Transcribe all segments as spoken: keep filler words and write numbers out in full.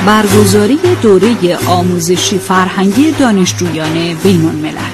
برگزاری دوره آموزشی فرهنگی دانشجویان بین‌الملل.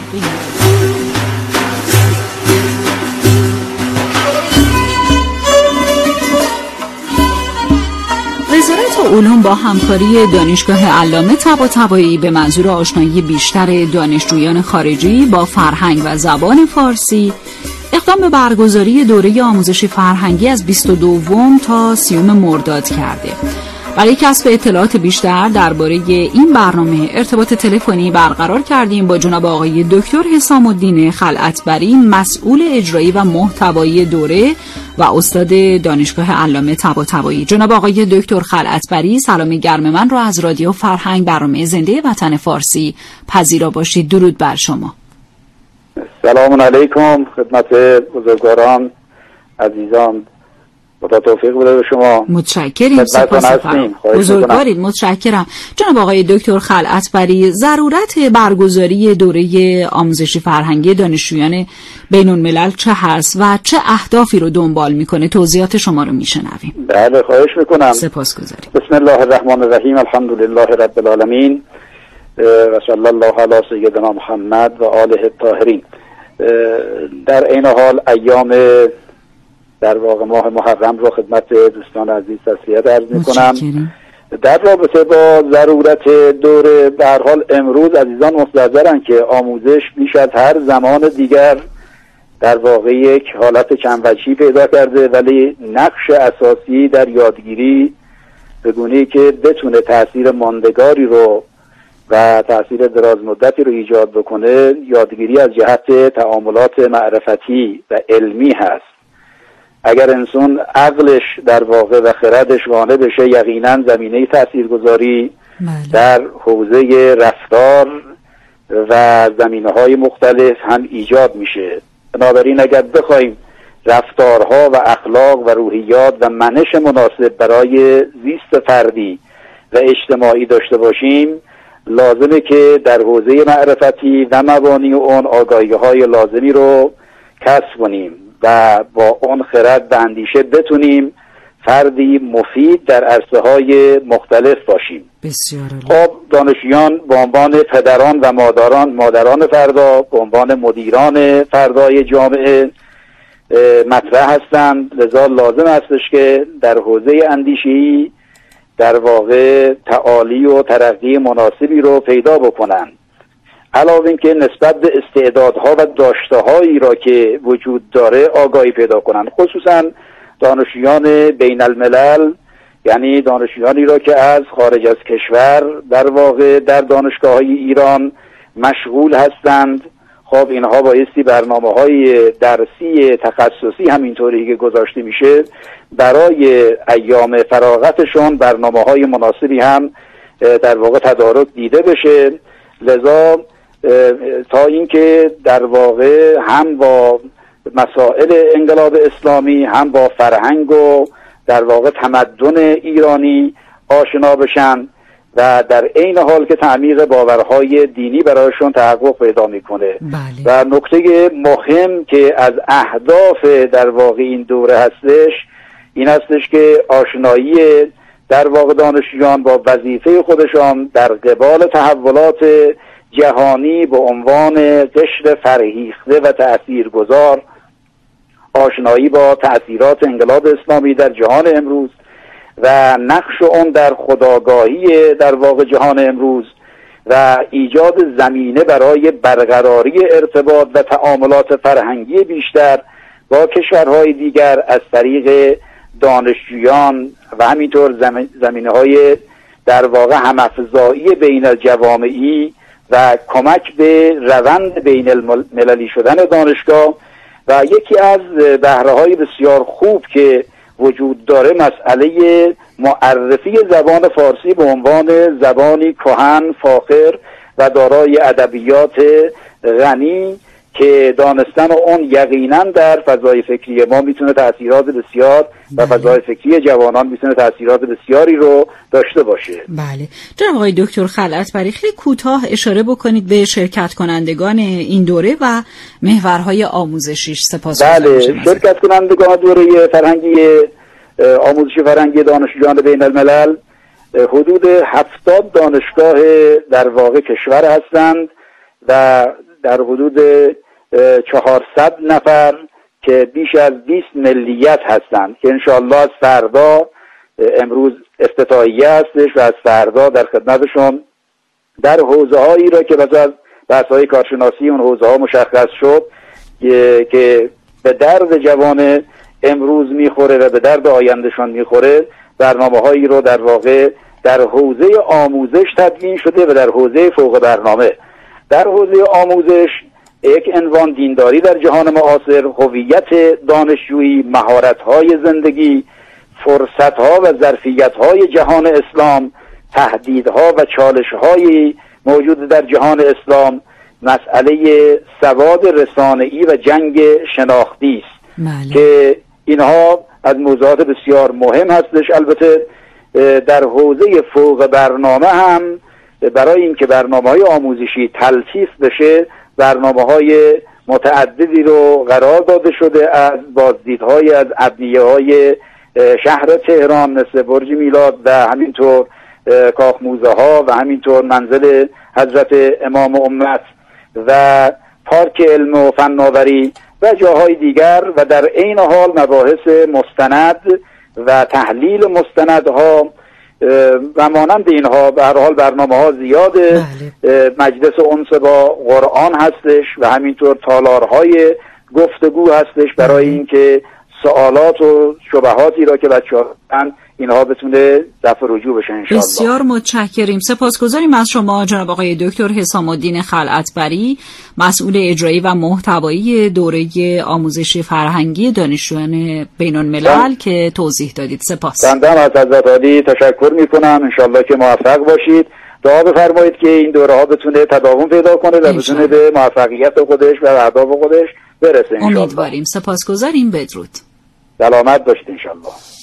وزارت علوم با همکاری دانشگاه علامه طباطبایی به منظور آشنایی بیشتر دانشجویان خارجی با فرهنگ و زبان فارسی اقدام به برگزاری دوره آموزشی فرهنگی از بیست و دوم تا سیوم مرداد کرده. برای کسب اطلاعات بیشتر درباره این برنامه ارتباط تلفنی برقرار کردیم با جناب آقای دکتر حسام الدین خلعتبری، مسئول اجرایی و محتوایی دوره و استاد دانشگاه علامه طباطبایی. جناب آقای دکتر خلعتبری، سلام گرم من را از رادیو فرهنگ برنامه زنده وطن فارسی پذیرا باشید. درود بر شما. سلام علیکم خدمت بزرگواران عزیزان، خدا توفیق بده به شما. متشکریم، سپاسگزارم. بزرگوارید، متشکرم. جناب آقای دکتر خلعتبری، ضرورت برگزاری دوره آموزشی فرهنگی دانشجویان بین‌الملل چه هست و چه اهدافی رو دنبال میکنه؟ توضیحات شما رو میشنویم. بله، خواهش میکنم. سپاسگزاریم. بسم الله الرحمن الرحیم، الحمدلله رب العالمین و صلی الله علی سیدنا محمد و آله الطاهرین. در این حال ایام در واقع ماه محرم رو خدمت دوستان عزیز تسلیت عرض میکنم. در رابطه با ضرورت دوره، به هر حال امروز عزیزان مستحضرن که آموزش بیش از هر زمان دیگر در واقع یک حالت چند وجهی پیدا کرده، ولی نقش اساسی در یادگیری به گونه‌ای که بتونه تأثیر ماندگاری رو و تأثیر دراز مدتی رو ایجاد بکنه، یادگیری از جهت تعاملات معرفتی و علمی هست. اگر انسان عقلش در واقع و خردش وانه بشه، یقینا زمینه تاثیرگذاری در حوزه رفتار و زمینه‌های مختلف هم ایجاد میشه. بنابراین اگر بخوایم رفتارها و اخلاق و روحیات و منش مناسب برای زیست فردی و اجتماعی داشته باشیم، لازمه که در حوزه معرفتی و مبانی اون آگاهی‌های لازمی رو کسب کنیم و با اون خرد و اندیشه بتونیم فردی مفید در عرصه‌های مختلف باشیم. بسیار خب دانشجویان به عنوان پدران و مادران مادران فردا، به عنوان مدیران فردای جامعه مطرح هستند، لذا لازم استش که در حوزه اندیشه‌ای در واقع تعالی و ترقی مناسبی رو پیدا بکنن. علاوه این که نسبت به استعدادها و داشته‌هایی را که وجود داره آگاهی پیدا کنن، خصوصا دانشجویان بین الملل، یعنی دانشجویانی را که از خارج از کشور در واقع در دانشگاه‌های ایران مشغول هستند. خب اینها بایستی برنامه‌های درسی تخصصی همینطوری که گذاشته میشه برای ایام فراغتشون برنامه‌های مناسبی هم در واقع تدارک دیده بشه. لذا تا اینکه در واقع هم با مسائل انقلاب اسلامی هم با فرهنگ و در واقع تمدن ایرانی آشنا بشن و در عین حال که تعمیق باورهای دینی برایشون تحقق پیدا میکنه. بله. و نکته مهم که از اهداف در واقع این دوره هستش این هستش که آشنایی در واقع دانشجویان با وظیفه خودشان در قبال تحولات جهانی به عنوان قشر فرهیخته و تأثیرگذار، آشنایی با تأثیرات انقلاب اسلامی در جهان امروز و نقش اون در خودآگاهی در واقع جهان امروز و ایجاد زمینه برای برقراری ارتباط و تعاملات فرهنگی بیشتر با کشورهای دیگر از طریق دانشجویان و همینطور زمینه های در واقع همافزایی بین الجوامعی و کمک به روند بین المللی شدن دانشگاه. و یکی از بهره‌های بسیار خوب که وجود داره مسئله معرفی زبان فارسی به عنوان زبانی کهن، فاخر و دارای ادبیات غنی که دانستن اون یقینا در فضای فکری ما میتونه تأثیرات بسیار و فضای فکری جوانان میتونه تأثیرات بسیاری رو داشته باشه. بله. جناب آقای دکتر خلعتبری، خیلی کوتاه اشاره بکنید به شرکت کنندگان این دوره و محورهای آموزشیش. سپاسگزارم. بله، شرکت کنندگان دوره فرهنگی آموزشی فرهنگی دانشجویان بین الملل حدود هفتاد دانشگاه در واقع کشور هستند و در حدود چهارصد نفر که بیش از بیست ملیت هستند که انشاءالله از فردا، امروز افتتاحیه هستش و از فردا در خدمتشون در حوزه هایی را که بعد از بحث های کارشناسی اون حوزه ها مشخص شد که به درد جوان امروز میخوره و به درد آیندهشان میخوره، برنامه هایی رو در واقع در حوزه آموزش تدوین شده و در حوزه فوق برنامه. در حوزه آموزش یک عنوان دینداری در جهان معاصر، هویت دانشجویی، مهارت‌های زندگی، فرصت‌ها و ظرفیت‌های جهان اسلام، تهدیدها و چالش‌های موجود در جهان اسلام، مسئله سواد رسانه‌ای و جنگ شناختی است که اینها از موضوعات بسیار مهم هستش. البته در حوزه فوق برنامه هم برای اینکه برنامه‌های آموزشی تلطیف بشه، برنامه‌های متعددی رو قرار داده شده از بازدیدهای از ابنیه‌های شهر تهران مثل برج میلاد و همینطور کاخ موزه ها و همینطور منزل حضرت امام امت و پارک علم و فناوری و جاهای دیگر، و در عین حال مباحث مستند و تحلیل مستندها و مانند اینها. به هر حال برنامه ها زیاده. بله. مجلس انس با قرآن هستش و همینطور تالارهای گفتگو هستش برای اینکه سوالات و شبهاتی را که بچه‌ها دارن اینها بتونه دفع رجوع بشه انشاءالله. بسیار متشکریم. سپاسگزاریم از شما جناب آقای دکتر حسام الدین خلعتبری، مسئول اجرایی و محتوایی دوره آموزش فرهنگی دانشجویان بین‌الملل که توضیح دادید. سپاس. بنده هم از حضرت عالی تشکر میکنم. انشاءالله که موفق باشید. دعا بفرمایید که این دوره ها بتونه تداوم پیدا کنه و بتونه به موفقیت خودش و اهداف خودش برسه انشاءالله. امیدواریم. سپاسگزاریم. بدرود. سلامت باشید انشاءالله.